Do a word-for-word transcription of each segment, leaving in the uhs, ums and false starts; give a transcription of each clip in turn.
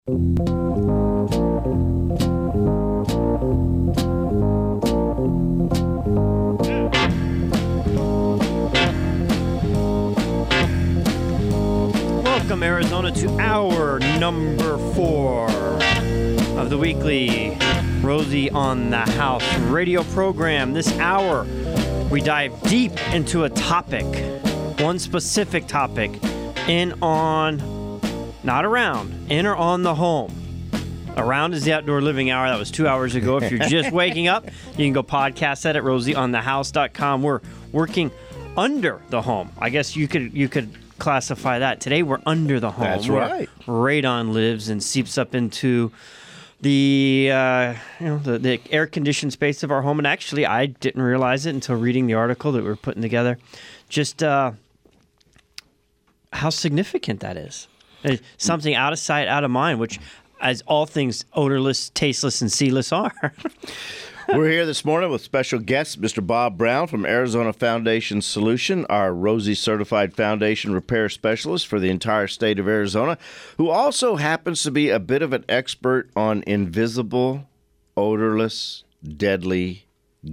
Welcome, Arizona, to hour number four of the weekly Rosie on the House radio program. This hour, we dive deep into a topic, one specific topic, in, on, not around, in or on the home. Around is the outdoor living hour. That was two hours ago. If you're just waking up, you can go podcast that at rosie on the house dot com. We're working under the home. I guess you could you could classify that. Today we're under the home. That's right. Radon lives and seeps up into the uh, you know the, the air conditioned space of our home. And actually, I didn't realize it until reading the article that we we're putting together. Just uh, how significant that is. It's something out of sight, out of mind, which, as all things odorless, tasteless, and sealess are. We're here this morning with special guest, Mister Bob Brown from Arizona Foundation Solution, our Rosie Certified Foundation Repair Specialist for the entire state of Arizona, who also happens to be a bit of an expert on invisible, odorless, deadly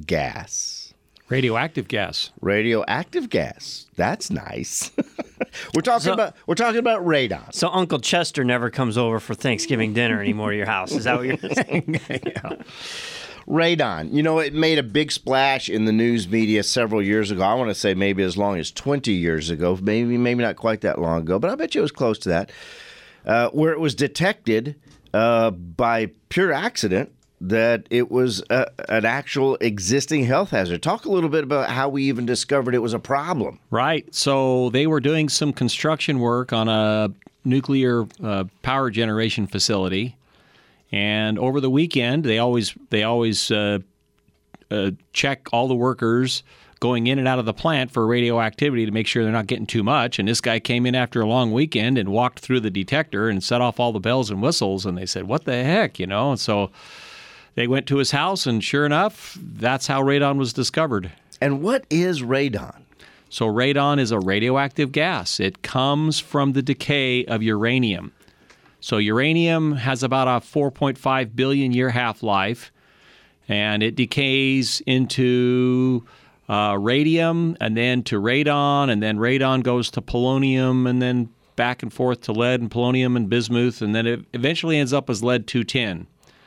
gas. Radioactive gas. Radioactive gas. That's nice. we're talking So- about we're talking about radon. So Uncle Chester never comes over for Thanksgiving dinner anymore to your house. Is that what you're saying? Yeah. Radon. You know, it made a big splash in the news media several years ago. I want to say maybe as long as twenty years ago, maybe maybe not quite that long ago, but I bet you it was close to that, uh, where it was detected uh, by pure accident that it was a, an actual existing health hazard. Talk a little bit about how we even discovered it was a problem. Right. So they were doing some construction work on a nuclear uh, power generation facility. And over the weekend, they always they always uh, uh, check all the workers going in and out of the plant for radioactivity to make sure they're not getting too much. And this guy came in after a long weekend and walked through the detector and set off all the bells and whistles. And they said, "What the heck?" You know. And so they went to his house, and sure enough, that's how radon was discovered. And what is radon? So radon is a radioactive gas. It comes from the decay of uranium. So uranium has about a four point five billion year half-life, and it decays into uh, radium and then to radon, and then radon goes to polonium, and then back and forth to lead and polonium and bismuth, and then it eventually ends up as lead two ten.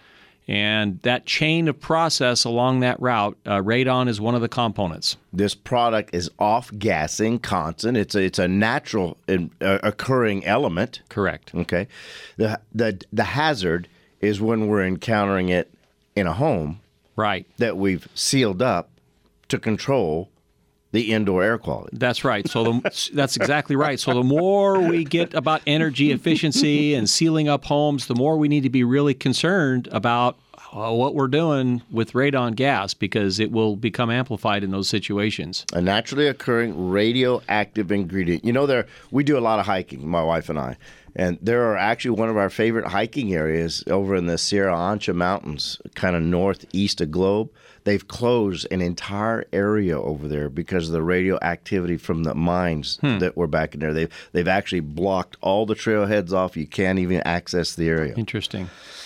And that chain of process along that route, uh, radon is one of the components. This product is off-gassing, constant. It's a, it's a natural uh, occurring element. Correct. Okay. The, the the hazard is when we're encountering it in a home Right. that we've sealed up to control the indoor air quality. That's right. So the, that's exactly right. So the more we get about energy efficiency and sealing up homes, the more we need to be really concerned about uh, what we're doing with radon gas, because it will become amplified in those situations. A naturally occurring radioactive ingredient. You know, there we do a lot of hiking, my wife and I, and there are actually one of our favorite hiking areas over in the Sierra Ancha Mountains, kind of northeast of Globe. They've closed an entire area over there because of the radioactivity from the mines hmm. that were back in there. They've, they've actually blocked all the trailheads off. You can't even access the area. Interesting.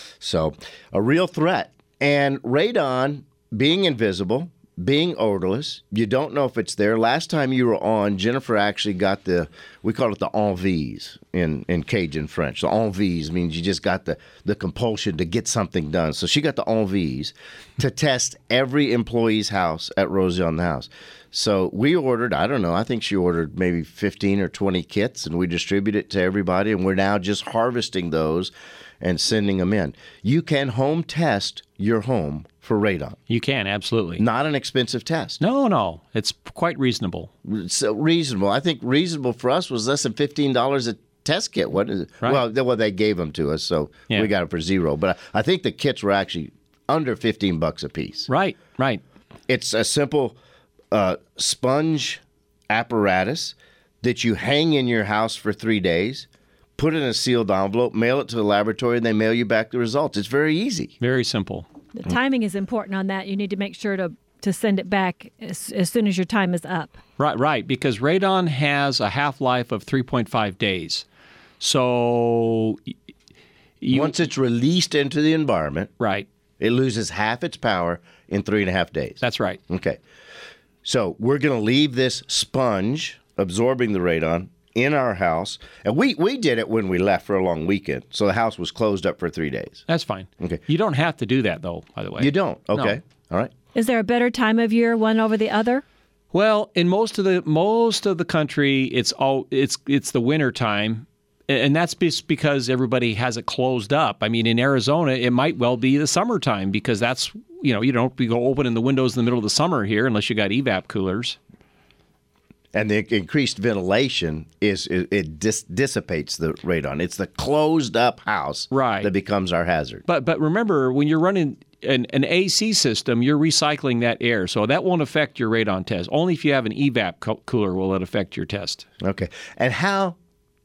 So a real threat. And radon, being invisible, being odorless, you don't know if it's there. Last time you were on, Jennifer actually got the, we call it the envie in, in Cajun French. The envie means you just got the, the compulsion to get something done. So she got the envie to test every employee's house at Rosie on the House. So we ordered, I don't know, I think she ordered maybe fifteen or twenty kits, and we distribute it to everybody, and we're now just harvesting those and sending them in. You can home test your home for radon. You can, absolutely. Not an expensive test. No, no. It's quite reasonable. So reasonable. I think reasonable for us was less than fifteen dollars a test kit. What is it? Right. Well, they, well, they gave them to us, so Yeah. we got it for zero. But I, I think the kits were actually under fifteen bucks a piece. Right, right. It's a simple uh, sponge apparatus that you hang in your house for three days, put it in a sealed envelope, mail it to the laboratory, and they mail you back the results. It's very easy. Very simple. The timing is important on that. You need to make sure to, to send it back as, as soon as your time is up. Right, right, because radon has a half-life of three point five days. So You, Once it's released into the environment, right. it loses half its power in three and a half days. That's right. Okay. So we're going to leave this sponge absorbing the radon in our house. And we, we did it when we left for a long weekend. So the house was closed up for three days. That's fine. Okay. You don't have to do that, though, by the way. You don't? Okay. No. All right. Is there a better time of year, one over the other? Well, in most of the most of the country, it's all it's it's the winter time, and that's just because everybody has it closed up. I mean, in Arizona, it might well be the summertime because that's you know you don't we go opening the windows in the middle of the summer here unless you got evap coolers. And the increased ventilation is it, it dis- dissipates the radon. It's the closed up house Right. that becomes our hazard. But but remember, when you're running an, an A C system, you're recycling that air, so that won't affect your radon test. Only if you have an evap co- cooler will it affect your test. Okay. And how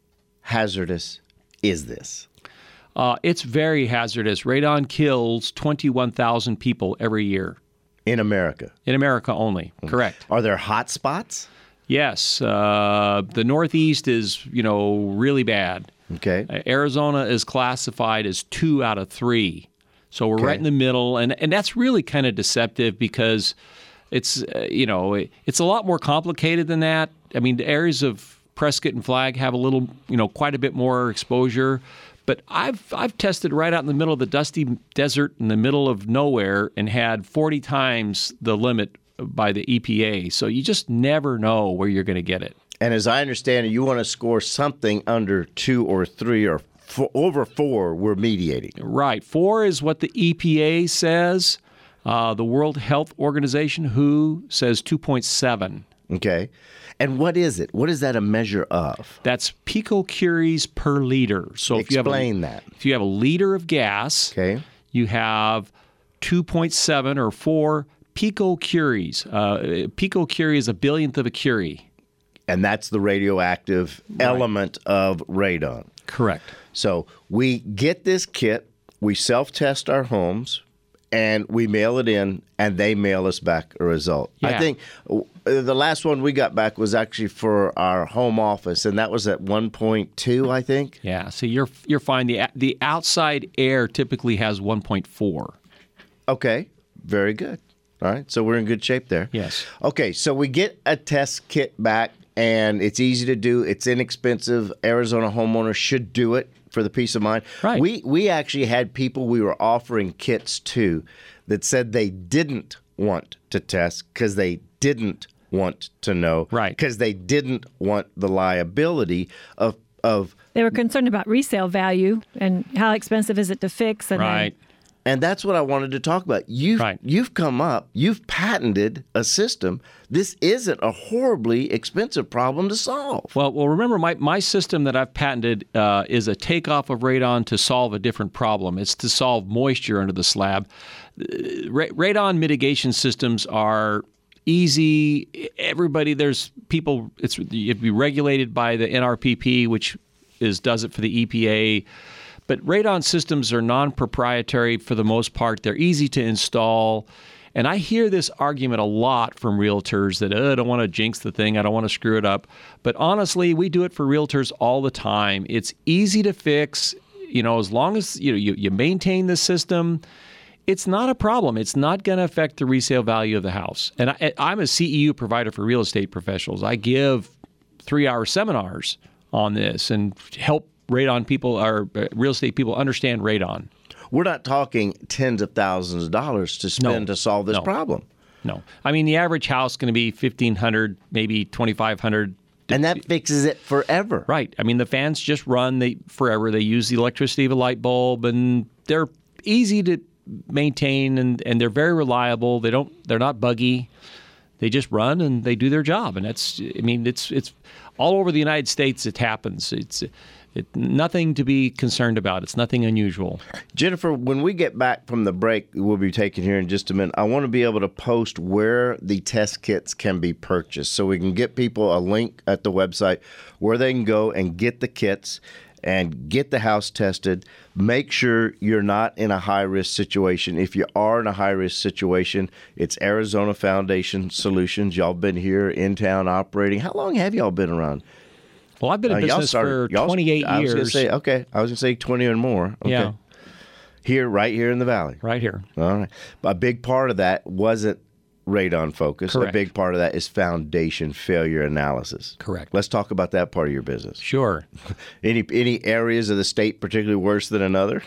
hazardous is this? Uh, it's very hazardous. Radon kills twenty-one thousand people every year In America? in America only. Correct. Are there hot spots? Yes, uh, the Northeast is, you know, really bad. Okay. Uh, Arizona is classified as two out of three. So we're Okay. right in the middle. And, and that's really kind of deceptive because it's, uh, you know, it, it's a lot more complicated than that. I mean, the areas of Prescott and Flagg have a little, you know, quite a bit more exposure. But I've I've tested right out in the middle of the dusty desert in the middle of nowhere and had forty times the limit by the E P A. So you just never know where you're going to get it. And as I understand it, you want to score something under two or three or four, over four, we're mediating. Right. Four is what the E P A says. Uh, the World Health Organization, W H O, says two point seven. Okay. And what is it? What is that a measure of? That's picocuries per liter. So if you have a, Explain that. if you have a liter of gas, Okay. you have two point seven or four picocuries. Uh, picocurie is a billionth of a curie. And that's the radioactive element of radon. Correct. So we get this kit, we self-test our homes, and we mail it in, and they mail us back a result. I Yeah. think uh, the last one we got back was actually for our home office, and that was at one point two, I think. Yeah. So you're you're fine. The the outside air typically has one point four. Okay, very good. All right, so we're in good shape there. Yes. Okay, so we get a test kit back, and it's easy to do. It's inexpensive. Arizona homeowners should do it for the peace of mind. Right. We we actually had people we were offering kits to that said they didn't want to test because they didn't want to know. Right. Because they didn't want the liability of of They were concerned about resale value and how expensive is it to fix. And then- Right. And that's what I wanted to talk about. You've, Right. you've come up, you've patented a system. This isn't a horribly expensive problem to solve. Well, well, remember, my, my system that I've patented uh, is a takeoff of radon to solve a different problem. It's to solve moisture under the slab. Uh, ra- radon mitigation systems are easy. Everybody, there's people, it's you have to be regulated by the N R P P, which is does it for the E P A. But radon systems are non-proprietary for the most part. They're easy to install. And I hear this argument a lot from realtors that, oh, I don't want to jinx the thing. I don't want to screw it up. But honestly, we do it for realtors all the time. It's easy to fix. You know, as long as you know you, you maintain the system, it's not a problem. It's not going to affect the resale value of the house. And I, I'm a C E U provider for real estate professionals. I give three-hour seminars on this and help radon people or uh, real estate people understand radon. We're not talking tens of thousands of dollars to spend No. to solve this No. problem. No, I mean the average house is going to be fifteen hundred, maybe twenty-five hundred. And that fixes it forever. Right. I mean the fans just run they forever. They use the electricity of a light bulb, and they're easy to maintain, and, and they're very reliable. They don't. They're not buggy. They just run and they do their job, and that's. I mean, it's it's all over the United States. It happens. It's. It, nothing to be concerned about. It's nothing unusual. Jennifer, when we get back from the break we'll be taking here in just a minute, I want to be able to post where the test kits can be purchased so we can get people a link at the website where they can go and get the kits and get the house tested. Make sure you're not in a high-risk situation. If you are in a high-risk situation, it's Arizona Foundation Solutions. Y'all been here in town operating. How long have y'all been around? Well, I've been in Uh, y'all business started- for y'all- twenty-eight I was years. gonna say okay. I was gonna say twenty or more. Okay. Yeah. Here, right here in the valley. Right here. All right. A big part of that wasn't radon focus. Correct. A big part of that is foundation failure analysis. Correct. Let's talk about that part of your business. Sure. Any any areas of the state particularly worse than another?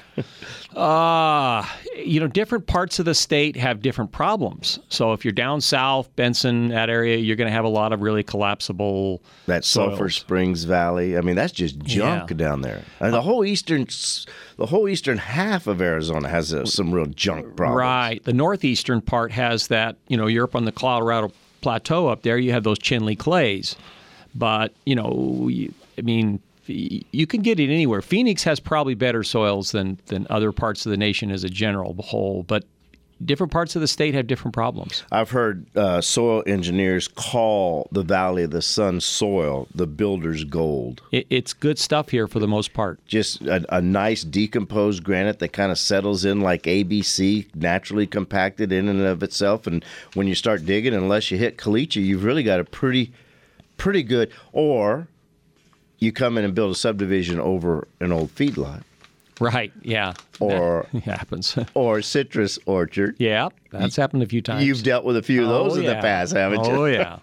Uh, you know, different parts of the state have different problems. So if you're down south, Benson, that area, you're going to have a lot of really collapsible That Sulphur soils. Springs Valley. I mean, that's just junk Yeah. down there. And the whole eastern, s- the whole eastern half of Arizona has uh, some real junk problems. Right. The northeastern part has that, you know, you're up on the Colorado Plateau up there, you have those Chinle clays. But, you know, you, I mean, you can get it anywhere. Phoenix has probably better soils than, than other parts of the nation as a general whole, but different parts of the state have different problems. I've heard uh, soil engineers call the Valley of the Sun soil the builder's gold. It, it's good stuff here for the most part. Just a, a nice decomposed granite that kind of settles in like A B C, naturally compacted in and of itself. And when you start digging, unless you hit caliche, you've really got a pretty, pretty good. Or you come in and build a subdivision over an old feedlot Right, yeah. Or- That happens. or citrus orchard. Yeah, that's happened a few times. You've dealt with a few of those Oh, in the yeah. past, haven't you? Oh, yeah.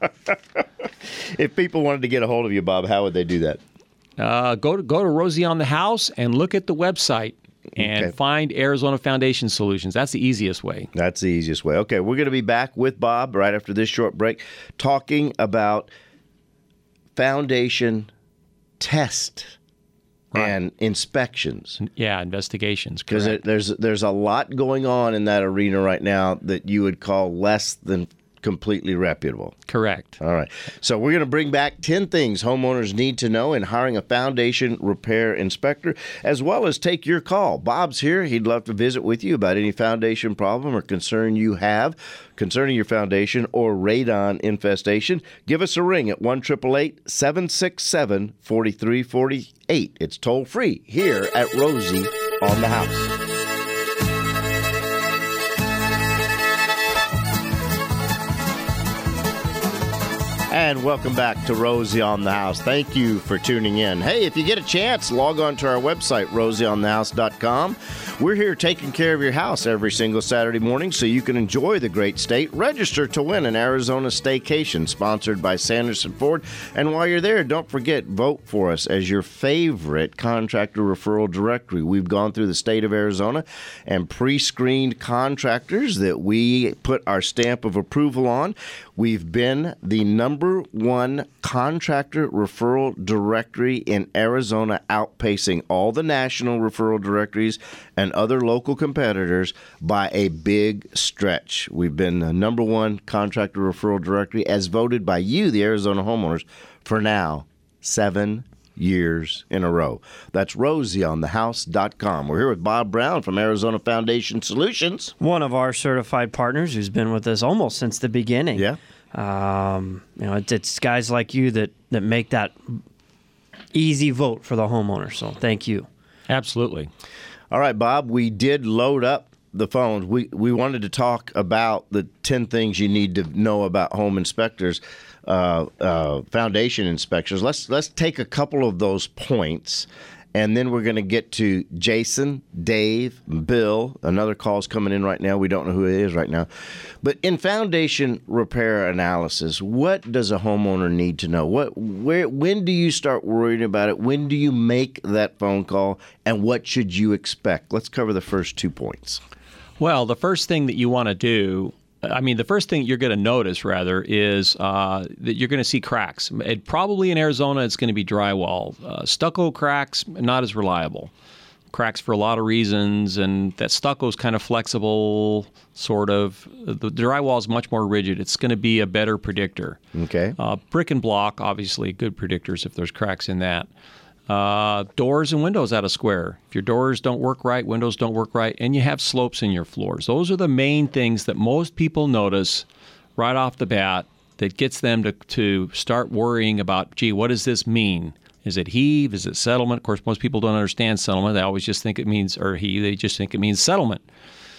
If people wanted to get a hold of you, Bob, how would they do that? Uh, go to go to Rosie on the House and look at the website and Okay. find Arizona Foundation Solutions. That's the easiest way. That's the easiest way. Okay, we're going to be back with Bob right after this short break talking about foundation test and inspections. Yeah, investigations. Because Correct. there's there's a lot going on in that arena right now that you would call less than completely reputable. Correct. All right. So we're going to bring back ten things homeowners need to know in hiring a foundation repair inspector, as well as take your call. Bob's here. He'd love to visit with you about any foundation problem or concern you have concerning your foundation or radon infestation. Give us a ring at one eight eight eight, seven six seven, four three four eight. It's toll free here at Rosie on the House. And welcome back to Rosie on the House. Thank you for tuning in. Hey, if you get a chance, log on to our website, rosie on the house dot com. We're here taking care of your house every single Saturday morning so you can enjoy the great state. Register to win an Arizona staycation sponsored by Sanderson Ford. And while you're there, don't forget, vote for us as your favorite contractor referral directory. We've gone through the state of Arizona and pre-screened contractors that we put our stamp of approval on. We've been the number one contractor referral directory in Arizona, outpacing all the national referral directories and other local competitors by a big stretch. We've been the number one contractor referral directory as voted by you, the Arizona homeowners, for now seven years in a row. That's rosie on the house dot com. We're here with Bob Brown from Arizona Foundation Solutions. One of our certified partners who's been with us almost since the beginning. Yeah. Um, you know, it's, it's guys like you that, that make that easy vote for the homeowner. So thank you. Absolutely. All right, Bob, we did load up the phones. We we wanted to talk about the ten things you need to know about home inspectors, uh, uh, foundation inspectors. Let's let's take a couple of those points, and then we're going to get to Jason, Dave, Bill. Another call's coming in right now. We don't know who it is right now. But in foundation repair analysis, what does a homeowner need to know? What, where, when do you start worrying about it? When do you make that phone call? And what should you expect? Let's cover the first two points. Well, the first thing that you want to do, I mean, the first thing you're going to notice, rather, is uh, that you're going to see cracks. It, probably in Arizona, it's going to be drywall. Uh, stucco cracks, not as reliable. Cracks for a lot of reasons, and that stucco is kind of flexible, sort of. The drywall is much more rigid. It's going to be a better predictor. Okay. Uh, brick and block, obviously, good predictors if there's cracks in that. Uh, doors and windows out of square. If your doors don't work right, windows don't work right, and you have slopes in your floors. Those are the main things that most people notice right off the bat that gets them to, to start worrying about, gee, what does this mean? Is it heave? Is it settlement? Of course, most people don't understand settlement. They always just think it means, or he, they just think it means settlement.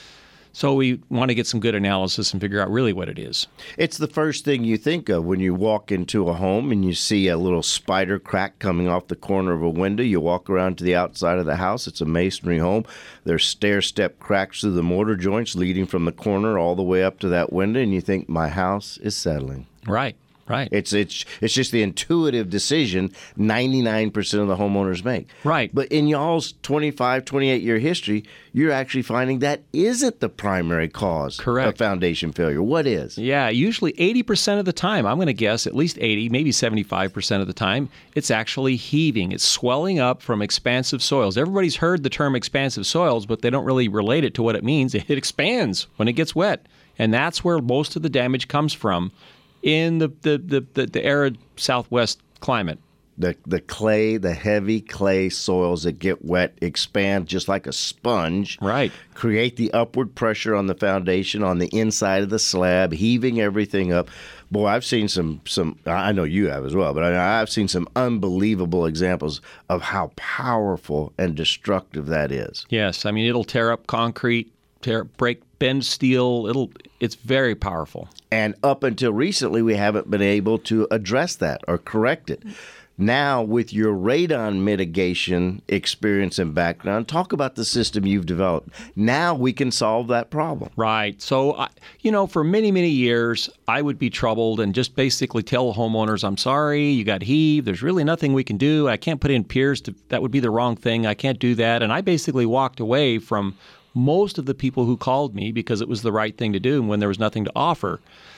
So we want to get some good analysis and figure out really what it is. It's the first thing you think of when you walk into a home and you see a little spider crack coming off the corner of a window. You walk around to the outside of the house. It's a masonry home. There's stair-step cracks through the mortar joints leading from the corner all the way up to that window, and you think, my house is settling. Right. Right. It's it's it's just the intuitive decision ninety-nine percent of the homeowners make. Right. But in y'all's twenty-five, twenty-eight year history, you're actually finding that isn't the primary cause Correct. of foundation failure. What is? Yeah, usually eighty percent of the time, I'm going to guess at least eighty, maybe seventy-five percent of the time, it's actually heaving. It's swelling up from expansive soils. Everybody's heard the term expansive soils, but they don't really relate it to what it means. It expands when it gets wet. And that's where most of the damage comes from in the, the, the, the, the arid southwest climate. The the clay, the heavy clay soils that get wet expand just like a sponge. Right. Create the upward pressure on the foundation, on the inside of the slab, heaving everything up. Boy, I've seen some, some I know you have as well, but I, I've seen some unbelievable examples of how powerful and destructive that is. Yes. I mean, it'll tear up concrete, tear, break, bend steel. It'll, it's very powerful. And up until recently, we haven't been able to address that or correct it. Now, with your radon mitigation experience and background, talk about the system you've developed. Now we can solve that problem. Right. So, I, you know, for many, many years, I would be troubled and just basically tell homeowners, I'm sorry, you got heaved. There's really nothing we can do. I can't put in piers. To, that would be the wrong thing. I can't do that. And I basically walked away from most of the people who called me because it was the right thing to do when there was nothing to offer.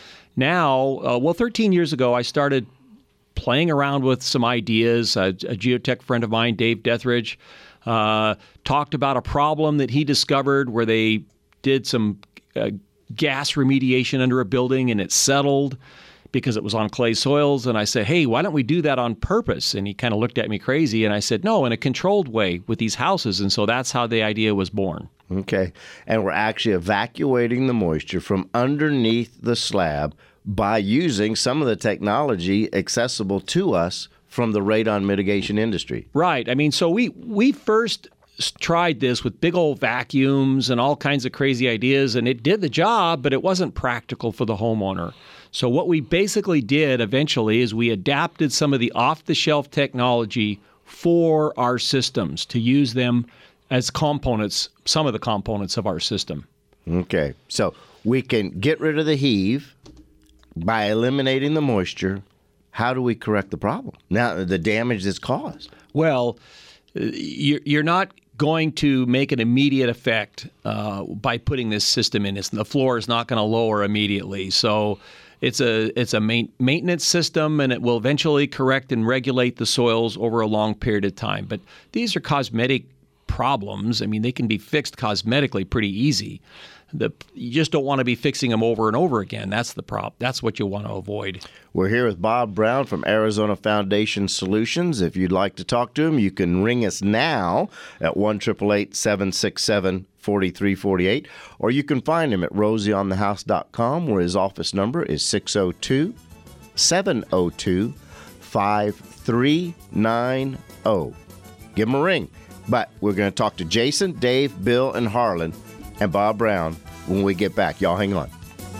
Now, uh, well, thirteen years ago, I started playing around with some ideas. A, a geotech friend of mine, Dave Deathridge, uh, talked about a problem that he discovered where they did some uh, gas remediation under a building and it settled because it was on clay soils. And I said, hey, why don't we do that on purpose? And he kind of looked at me crazy. And I said, no, in a controlled way with these houses. And so that's how the idea was born. Okay. And we're actually evacuating the moisture from underneath the slab by using some of the technology accessible to us from the radon mitigation industry. Right. I mean, so we, we first tried this with big old vacuums and all kinds of crazy ideas, and it did the job, but it wasn't practical for the homeowner. So what we basically did eventually is we adapted some of the off-the-shelf technology for our systems to use them as components, some of the components of our system. Okay. So we can get rid of the heave by eliminating the moisture. How do we correct the problem? Now, the damage that's caused. Well, you're not going to make an immediate effect uh, by putting this system in. It's, the floor is not going to lower immediately. So it's a it's a main, maintenance system, and it will eventually correct and regulate the soils over a long period of time. But these are cosmetic problems. I mean, they can be fixed cosmetically pretty easy. The, you just don't want to be fixing them over and over again. That's the problem. That's what you want to avoid. We're here with Bob Brown from Arizona Foundation Solutions. If you'd like to talk to him, you can ring us now at one eight eight eight, seven six seven, four three four eight, or you can find him at rosie on the house dot com, where his office number is six oh two, seven oh two, five three nine oh. Give him a ring. But we're going to talk to Jason, Dave, Bill, and Harlan and Bob Brown when we get back. Y'all hang on.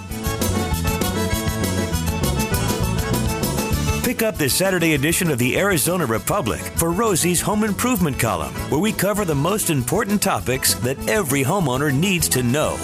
Pick up this Saturday edition of the Arizona Republic for Rosie's Home Improvement Column, where we cover the most important topics that every homeowner needs to know.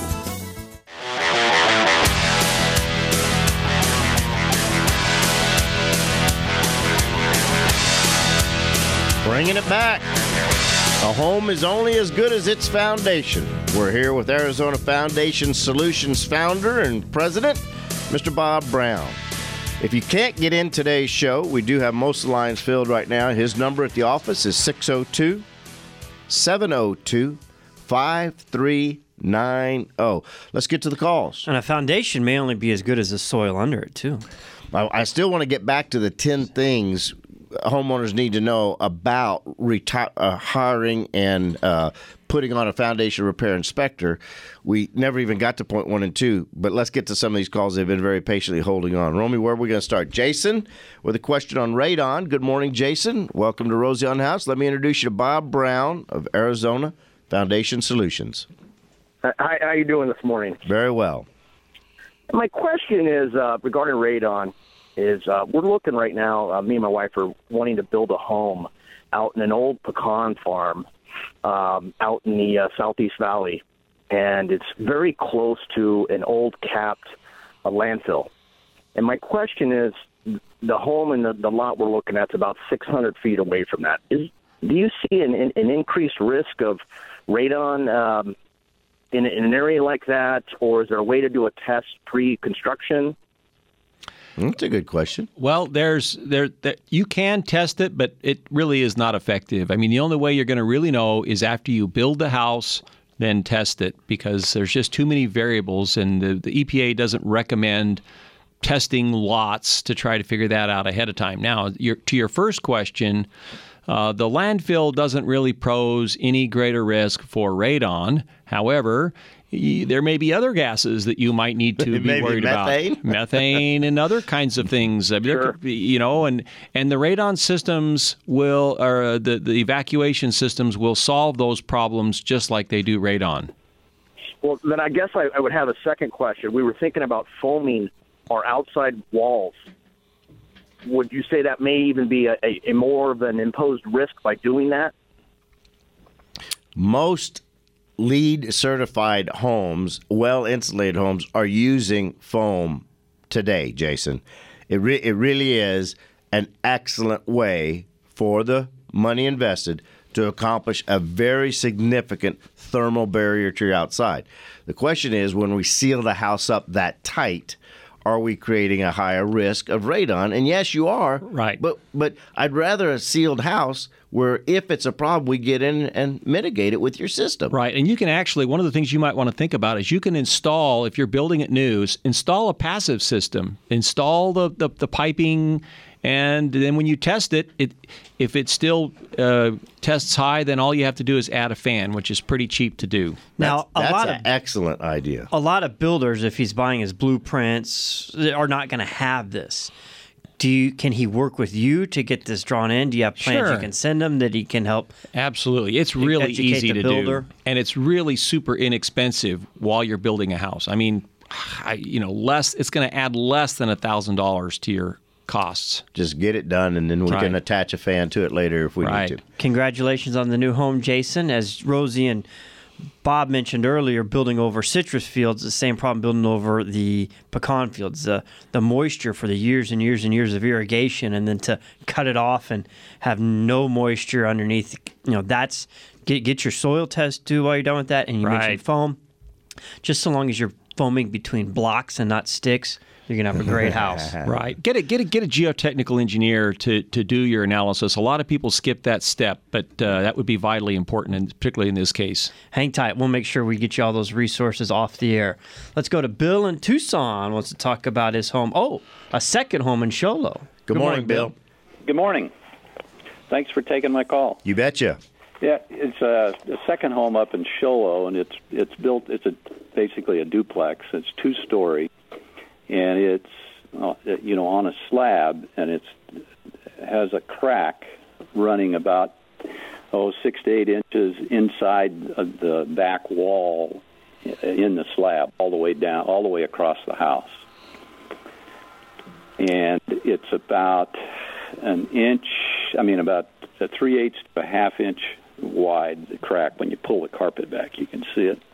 Bringing it back. A home is only as good as its foundation. We're here with Arizona Foundation Solutions founder and president, Mister Bob Brown. If you can't get in today's show, we do have most of the lines filled right now. His number at the office is six oh two, seven oh two, five three nine oh. Let's get to the calls. And a foundation may only be as good as the soil under it, too. I, I still want to get back to the ten things homeowners need to know about reti- uh, hiring and uh, putting on a foundation repair inspector. We never even got to point one and two, but let's get to some of these calls. They've been very patiently holding on. Romy, where are we going to start? Jason with a question on radon. Good morning, Jason. Welcome to Rosie on the House. Let me introduce you to Bob Brown of Arizona Foundation Solutions. Hi, how you doing this morning? Very well. My question is uh, regarding radon. Is uh, we're looking right now. Uh, me and my wife are wanting to build a home out in an old pecan farm um, out in the uh, Southeast Valley, and it's very close to an old capped uh, landfill. And my question is, the home and the, the lot we're looking at is about six hundred feet away from that. Is do you see an, an increased risk of radon um, in, in an area like that, or is there a way to do a test pre-construction? That's a good question. Well, there's there, there you can test it, but it really is not effective. I mean, the only way you're going to really know is after you build the house, then test it, because there's just too many variables, and the, the E P A doesn't recommend testing lots to try to figure that out ahead of time. Now, your, to your first question, uh, the landfill doesn't really pose any greater risk for radon. However, y- there may be other gases that you might need to be Maybe worried methane? about. Methane and other kinds of things. I mean, there Sure. could be, you know, and, and the radon systems will, or uh, the, the evacuation systems will solve those problems just like they do radon. Well, then I guess I, I would have a second question. We were thinking about foaming our outside walls. Would you say that may even be a, a, a more of an imposed risk by doing that? Most LEED certified homes, well insulated homes, are using foam today, Jason. It re- it really is an excellent way for the money invested to accomplish a very significant thermal barrier to your outside. The question is, when we seal the house up that tight, are we creating a higher risk of radon? And yes, you are. Right. But but I'd rather a sealed house where if it's a problem, we get in and mitigate it with your system. Right. And you can actually, one of the things you might want to think about is you can install, if you're building it new, install a passive system. Install the, the, the piping, and then when you test it, it if it still uh, tests high, then all you have to do is add a fan, which is pretty cheap to do. Now, a That's lot an of excellent idea. a lot of builders, if he's buying his blueprints, are not going to have this. Do you? Can he work with you to get this drawn in? Do you have plans Sure. you can send him that he can help? Absolutely. It's really educate easy the to builder. do. And it's really super inexpensive while you're building a house. I mean, I, you know, less. It's going to add less than one thousand dollars to your costs. Just get it done, and then we Right. can attach a fan to it later if we Right. need to. Congratulations on the new home, Jason. As Rosie and Bob mentioned earlier, building over citrus fields, the same problem building over the pecan fields. The the moisture for the years and years and years of irrigation, and then to cut it off and have no moisture underneath. You know, that's get get your soil test due while you're done with that. And you Right. mentioned foam. Just so long as you're foaming between blocks and not sticks, you're gonna have a great house. Right. Get a get a get a geotechnical engineer to, to do your analysis. A lot of people skip that step, but uh, that would be vitally important, and particularly in this case. Hang tight. We'll make sure we get you all those resources off the air. Let's go to Bill in Tucson. Wants to talk about his home. Oh, a second home in Show Low. Good, morning, Bill. Good morning. Thanks for taking my call. You betcha. Yeah, it's a, a second home up in Show Low, and it's it's built. It's a basically a duplex. It's two story, and it's uh, you know on a slab, and it's has a crack running about oh six to eight inches inside of the back wall in the slab, all the way down, all the way across the house, and it's about an inch. I mean, about a three eighths to a half inch wide, the crack. When you pull the carpet back, you can see it.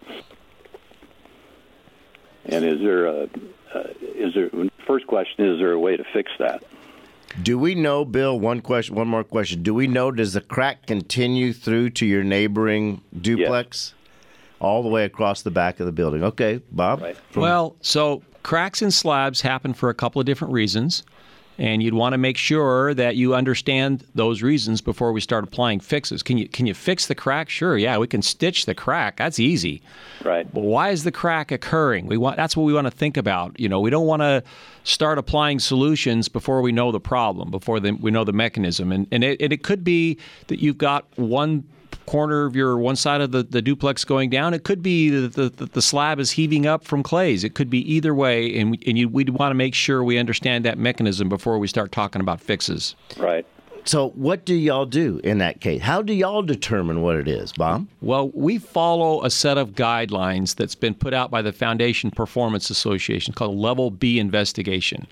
And is there a, uh, is there, first question, is there a way to fix that? Do we know, Bill, one question, one more question. Do we know, does the crack continue through to your neighboring duplex? All the way across the back of the building. Okay, Bob? Right. From- Well, so cracks in slabs happen for a couple of different reasons, and you'd want to make sure that you understand those reasons before we start applying fixes. Can you can you fix the crack? Sure, yeah, we can stitch the crack. That's easy. Right. But why is the crack occurring? We want that's what we want to think about. You know, we don't want to start applying solutions before we know the problem, before the, we know the mechanism. And and it, and it could be that you've got one corner of your one side of the, the duplex going down. It could be that the, the slab is heaving up from clays. It could be either way, and we, and you, we'd want to make sure we understand that mechanism before we start talking about fixes. Right. So what do y'all do in that case? How do y'all determine what it is, Bob? Well, we follow a set of guidelines that's been put out by the Foundation Performance Association called Level B Investigation.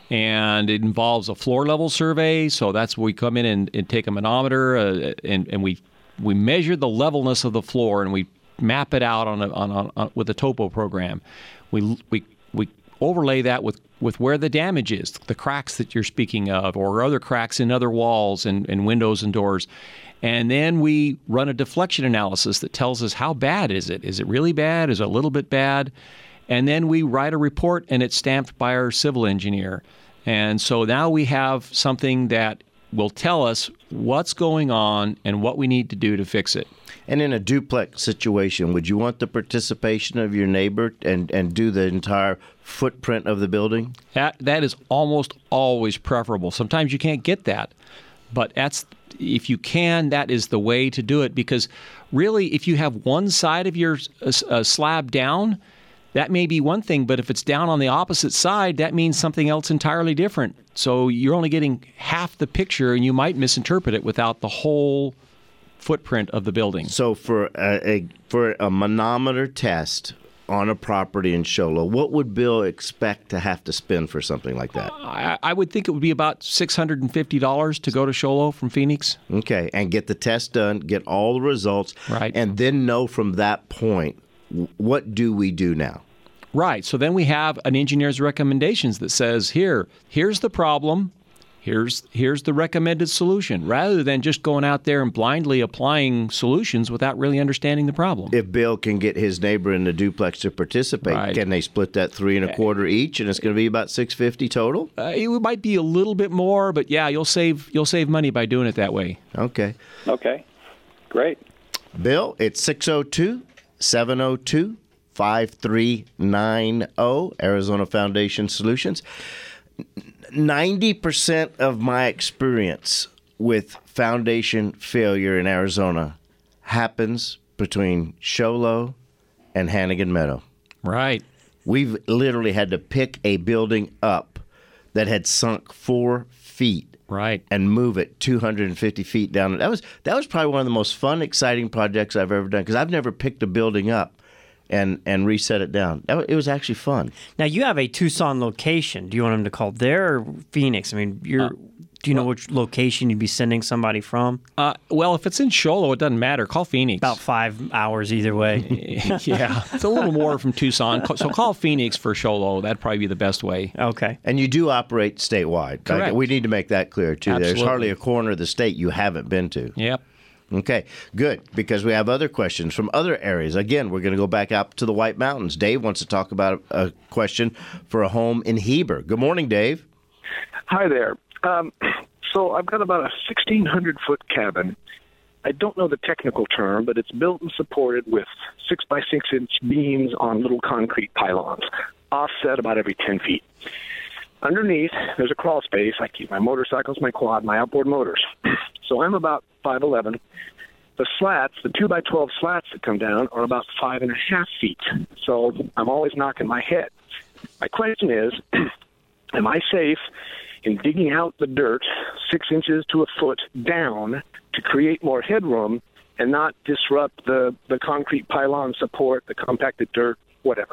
And it involves a floor level survey. So that's where we come in and, and take a manometer uh, and, and we we measure the levelness of the floor and we map it out on a, on, on, on with a topo program. We we we overlay that with, with where the damage is, the cracks that you're speaking of, or other cracks in other walls and, and windows and doors. And then we run a deflection analysis that tells us how bad is it? Is it really bad? Is it a little bit bad? And then we write a report, and it's stamped by our civil engineer. And so now we have something that will tell us what's going on and what we need to do to fix it. And in a duplex situation, would you want the participation of your neighbor and, and do the entire footprint of the building? That that is almost always preferable. Sometimes you can't get that, but that's if you can, that is the way to do it. Because really, if you have one side of your uh, slab down, that may be one thing, but if it's down on the opposite side, that means something else entirely different. So you're only getting half the picture, and you might misinterpret it without the whole footprint of the building. So for a, a for a manometer test on a property in Show Low, what would Bill expect to have to spend for something like that? I, I would think it would be about six hundred fifty dollars to go to Show Low from Phoenix. Okay, and get the test done, get all the results, right, and then know from that point, what do we do now? Right. So then we have an engineer's recommendations that says, here, here's the problem, here's here's the recommended solution, rather than just going out there and blindly applying solutions without really understanding the problem. If Bill can get his neighbor in the duplex to participate, right, can they split that three and a quarter each, and it's going to be about six hundred fifty dollars total? Uh, it might be a little bit more, but yeah, you'll save you'll save money by doing it that way. Okay. Okay. Great. Bill, it's six oh two, seven oh two, five three nine oh, Arizona Foundation Solutions. ninety percent of my experience with foundation failure in Arizona happens between Show Low and Hannigan Meadow. Right. We've literally had to pick a building up that had sunk four feet. Right. And move it two hundred fifty feet down. That was that was probably one of the most fun, exciting projects I've ever done, because I've never picked a building up and and reset it down. It was actually fun. Now, you have a Tucson location. Do you want them to call there or Phoenix? I mean, you're. Uh, do you know well, which location you'd be sending somebody from? Uh, well, if it's in Show Low, it doesn't matter. Call Phoenix. About five hours either way. Yeah, it's a little more from Tucson. So call Phoenix for Show Low. That'd probably be the best way. Okay. And you do operate statewide. Correct. We need to make that clear, too. Absolutely. There's hardly a corner of the state you haven't been to. Yep. Okay, good, because we have other questions from other areas. Again, we're going to go back out to the White Mountains. Dave wants to talk about a question for a home in Heber. Good morning, Dave. Hi there. Um, so I've got about a sixteen hundred foot cabin. I don't know the technical term, but it's built and supported with six by six inch beams on little concrete pylons, offset about every ten feet. Underneath, there's a crawl space. I keep my motorcycles, my quad, my outboard motors. So I'm about five eleven. The slats, the two by twelve slats that come down, are about five and a half feet. So I'm always knocking my head. My question is, am I safe in digging out the dirt six inches to a foot down to create more headroom and not disrupt the, the concrete pylon support, the compacted dirt, whatever?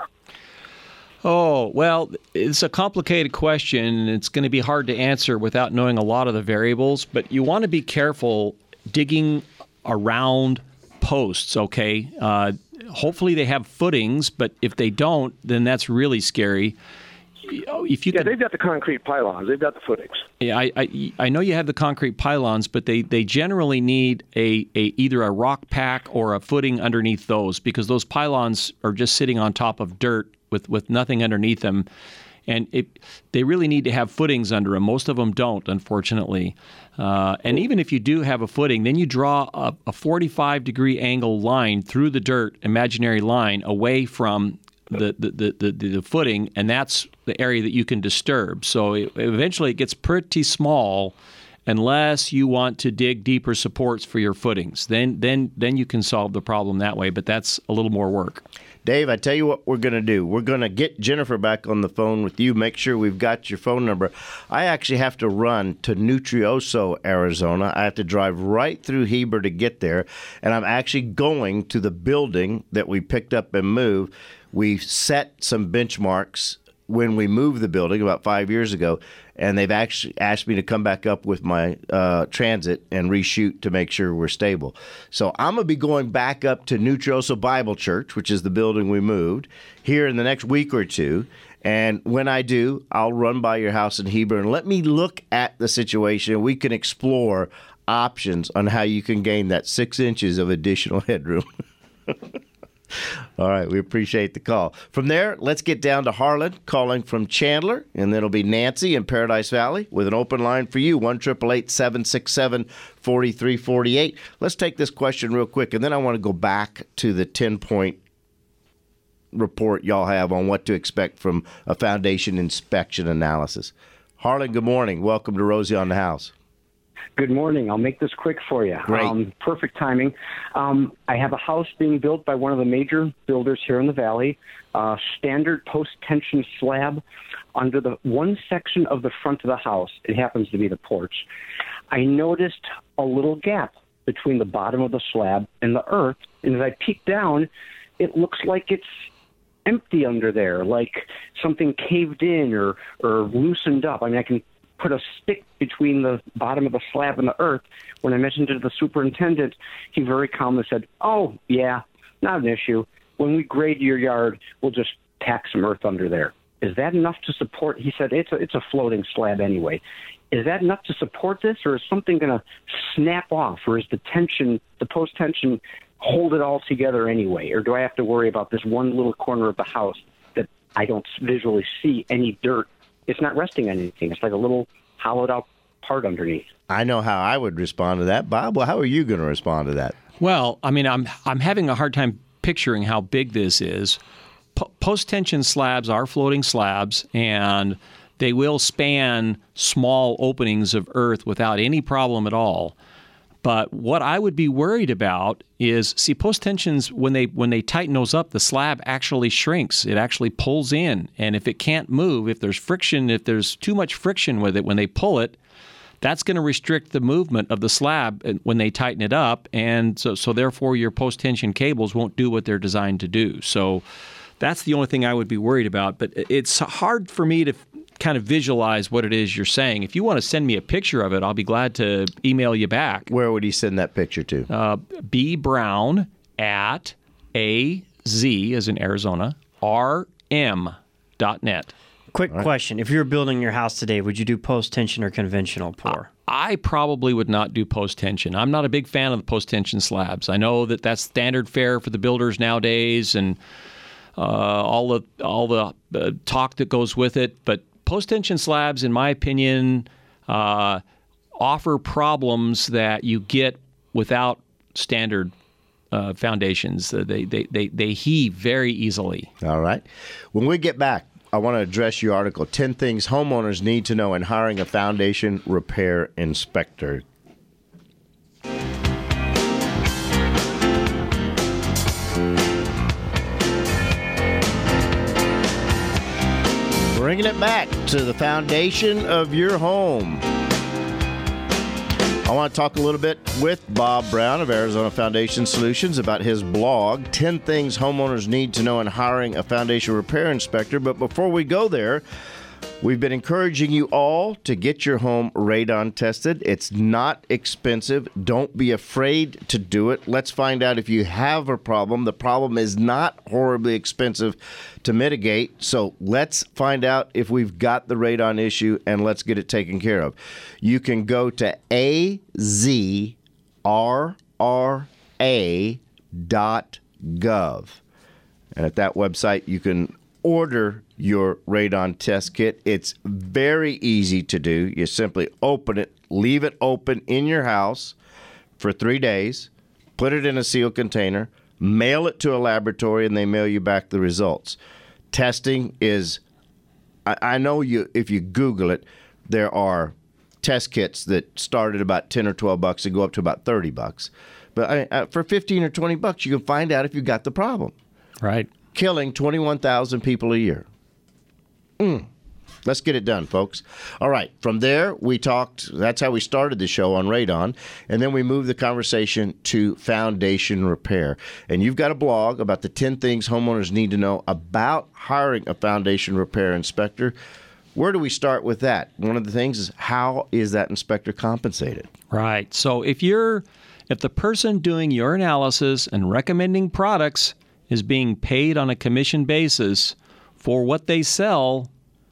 Oh, well, it's a complicated question, and it's going to be hard to answer without knowing a lot of the variables, but you want to be careful digging around posts, okay? Uh, hopefully they have footings, but if they don't, then that's really scary. If you yeah, could, they've got the concrete pylons. They've got the footings. Yeah, I, I I know you have the concrete pylons, but they, they generally need a, a either a rock pack or a footing underneath those, because those pylons are just sitting on top of dirt with, with nothing underneath them. And it, they really need to have footings under them. Most of them don't, unfortunately. Uh, and even if you do have a footing, then you draw a, a forty-five degree angle line through the dirt, imaginary line, away from the, the, the, the, the footing, and that's the area that you can disturb. So it, eventually it gets pretty small, unless you want to dig deeper supports for your footings. Then then then you can solve the problem that way, but that's a little more work. Dave, I tell you what we're going to do. We're going to get Jennifer back on the phone with you, make sure we've got your phone number. I actually have to run to Nutrioso, Arizona. I have to drive right through Heber to get there, and I'm actually going to the building that we picked up and moved. We set some benchmarks when we moved the building about five years ago, and they've actually asked me to come back up with my uh, transit and reshoot to make sure we're stable. So I'm going to be going back up to Nutrioso Bible Church, which is the building we moved, here in the next week or two. And when I do, I'll run by your house in Heber and let me look at the situation. We can explore options on how you can gain that six inches of additional headroom. All right, we appreciate the call. From there, let's get down to Harlan calling from Chandler, and then it'll be Nancy in Paradise Valley with an open line for you, one eight eight eight, seven six seven, four three four eight. Let's take this question real quick, and then I want to go back to the ten-point report y'all have on what to expect from a foundation inspection analysis. Harlan, good morning. Welcome to Rosie on the House. Good morning. I'll make this quick for you. Great. Um, perfect timing. Um, I have a house being built by one of the major builders here in the valley, uh, standard post-tension slab under the one section of the front of the house. It happens to be the porch. I noticed a little gap between the bottom of the slab and the earth, and as I peek down, it looks like it's empty under there, like something caved in or, or loosened up. I mean, I can put a stick between the bottom of the slab and the earth. When I mentioned it to the superintendent, he very calmly said, oh, yeah, not an issue. When we grade your yard, we'll just tack some earth under there. Is that enough to support? He said, it's a, it's a floating slab anyway. Is that enough to support this, or is something going to snap off, or is the tension, the post-tension, hold it all together anyway? Or do I have to worry about this one little corner of the house that I don't visually see any dirt? It's not resting on anything. It's like a little hollowed-out part underneath. I know how I would respond to that. Bob, well, how are you going to respond to that? Well, I mean, I'm I'm having a hard time picturing how big this is. Po- post-tension slabs are floating slabs, and they will span small openings of earth without any problem at all. But what I would be worried about is, see, post-tensions, when they when they tighten those up, the slab actually shrinks. It actually pulls in. And if it can't move, if there's friction, if there's too much friction with it when they pull it, that's going to restrict the movement of the slab when they tighten it up. And so, so therefore, your post-tension cables won't do what they're designed to do. So that's the only thing I would be worried about. But it's hard for me to kind of visualize what it is you're saying. If you want to send me a picture of it, I'll be glad to email you back. Where would he send that picture to? Uh, B Brown at A Z, as in Arizona, R M dot net. Quick right. question. If you were building your house today, would you do post-tension or conventional pour? I probably would not do post-tension. I'm not a big fan of the post-tension slabs. I know that that's standard fare for the builders nowadays, and uh, all the all the uh, talk that goes with it, but post-tension slabs, in my opinion, uh, offer problems that you get without standard uh, foundations. Uh, they, they, they, they heave very easily. All right. When we get back, I want to address your article, ten Things Homeowners Need to Know in Hiring a Foundation Repair Inspector. Bringing it back to the foundation of your home. I want to talk a little bit with Bob Brown of Arizona Foundation Solutions about his blog, ten Things Homeowners Need to Know in Hiring a Foundation Repair Inspector. But before we go there, we've been encouraging you all to get your home radon tested. It's not expensive. Don't be afraid to do it. Let's find out if you have a problem. The problem is not horribly expensive to mitigate. So let's find out if we've got the radon issue, and let's get it taken care of. You can go to A Z R R A dot gov. And at that website, you can order your radon test kit. It's very easy to do. You simply open it, leave it open in your house for three days, put it in a sealed container, mail it to a laboratory, and they mail you back the results. Testing is, I, I know you. If you Google it, there are test kits that start at about ten or twelve bucks and go up to about thirty bucks. But I, uh, for fifteen or twenty bucks, you can find out if you've got the problem. Right. Killing twenty-one thousand people a year. Mm. Let's get it done, folks. All right. From there, we talked. That's how we started the show on Radon. And then we moved the conversation to foundation repair. And you've got a blog about the ten things homeowners need to know about hiring a foundation repair inspector. Where do we start with that? One of the things is, how is that inspector compensated? Right. So if you're, if the person doing your analysis and recommending products is being paid on a commission basis for what they sell,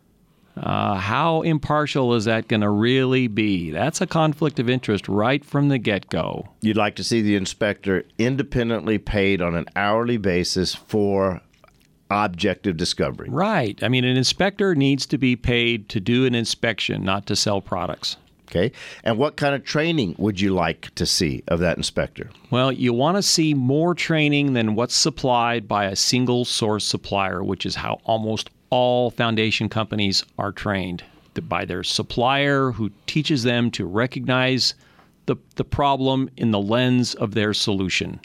Uh, how impartial is that going to really be? That's a conflict of interest right from the get-go. You'd like to see the inspector independently paid on an hourly basis for objective discovery. Right. I mean, an inspector needs to be paid to do an inspection, not to sell products. Okay. And what kind of training would you like to see of that inspector? Well, you want to see more training than what's supplied by a single source supplier, which is how almost all foundation companies are trained, by their supplier who teaches them to recognize the, the problem in the lens of their solution.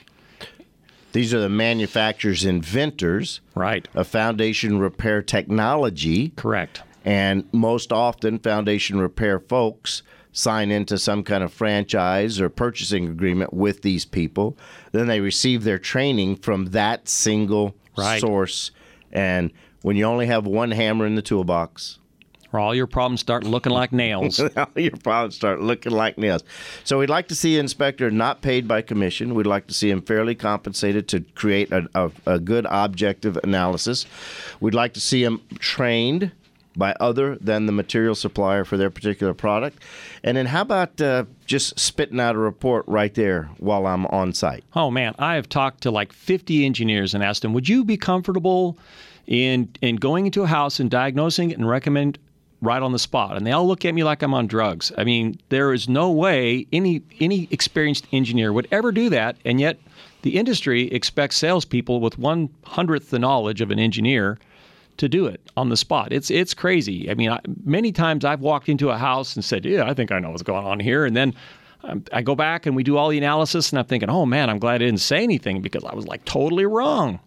These are the manufacturer's inventors, right, of foundation repair technology. Correct. And most often, foundation repair folks sign into some kind of franchise or purchasing agreement with these people. Then they receive their training from that single right. source. And when you only have one hammer in the toolbox, or all your problems start looking like nails. all your problems start looking like nails. So we'd like to see an inspector not paid by commission. We'd like to see him fairly compensated to create a, a, a good objective analysis. We'd like to see him trained by other than the material supplier for their particular product. And then how about uh, just spitting out a report right there while I'm on site? Oh, man, I have talked to like fifty engineers and asked them, would you be comfortable in in going into a house and diagnosing it and recommend right on the spot? And they all look at me like I'm on drugs. I mean, there is no way any any experienced engineer would ever do that, and yet the industry expects salespeople with one hundredth the knowledge of an engineer to do it on the spot. It's it's crazy. I mean, I, many times I've walked into a house and said, yeah, I think I know what's going on here, and then um, I go back and we do all the analysis, and I'm thinking, oh, man, I'm glad I didn't say anything because I was like totally wrong.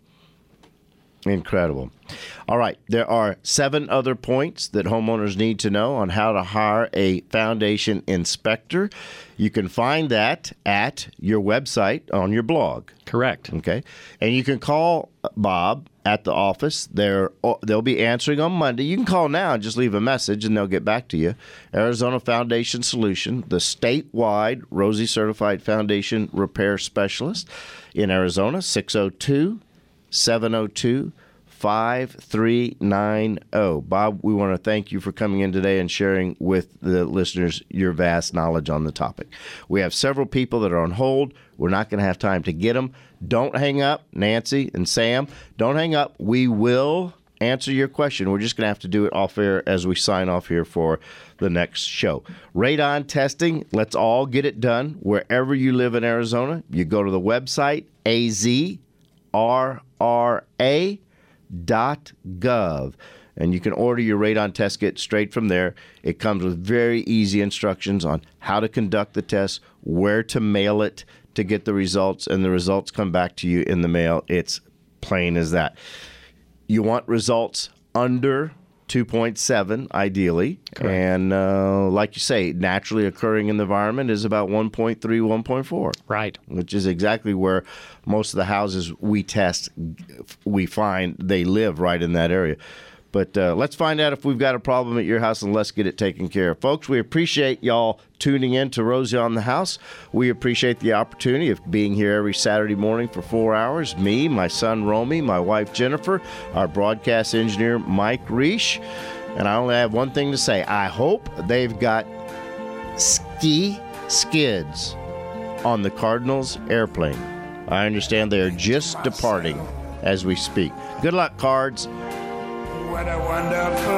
Incredible. All right. There are seven other points that homeowners need to know on how to hire a foundation inspector. You can find that at your website on your blog. Correct. Okay. And you can call Bob at the office. They're, they'll be answering on Monday. You can call now and just leave a message, and they'll get back to you. Arizona Foundation Solution, the statewide Rosie Certified Foundation Repair Specialist in Arizona, six oh two, seven oh two, five three nine oh. Bob, we want to thank you for coming in today and sharing with the listeners your vast knowledge on the topic. We have several people that are on hold. We're not going to have time to get them. Don't hang up, Nancy and Sam. Don't hang up. We will answer your question. We're just going to have to do it off air as we sign off here for the next show. Radon testing, let's all get it done. Wherever you live in Arizona, you go to the website, A Z R R A dot gov, and you can order your radon test kit straight from there. It comes with very easy instructions on how to conduct the test, where to mail it to get the results, and the results come back to you in the mail. It's plain as that. You want results under two point seven, ideally. Correct. And uh, like you say, naturally occurring in the environment is about one point three, one point four. Right. Which is exactly where most of the houses we test, we find they live right in that area. But uh, let's find out if we've got a problem at your house, and let's get it taken care of. Folks, we appreciate y'all tuning in to Rosie on the House. We appreciate the opportunity of being here every Saturday morning for four hours. Me, my son Romy, my wife Jennifer, our broadcast engineer Mike Reish. And I only have one thing to say. I hope they've got ski skids on the Cardinals airplane. I understand they are just departing as we speak. Good luck, Cards. What a wonderful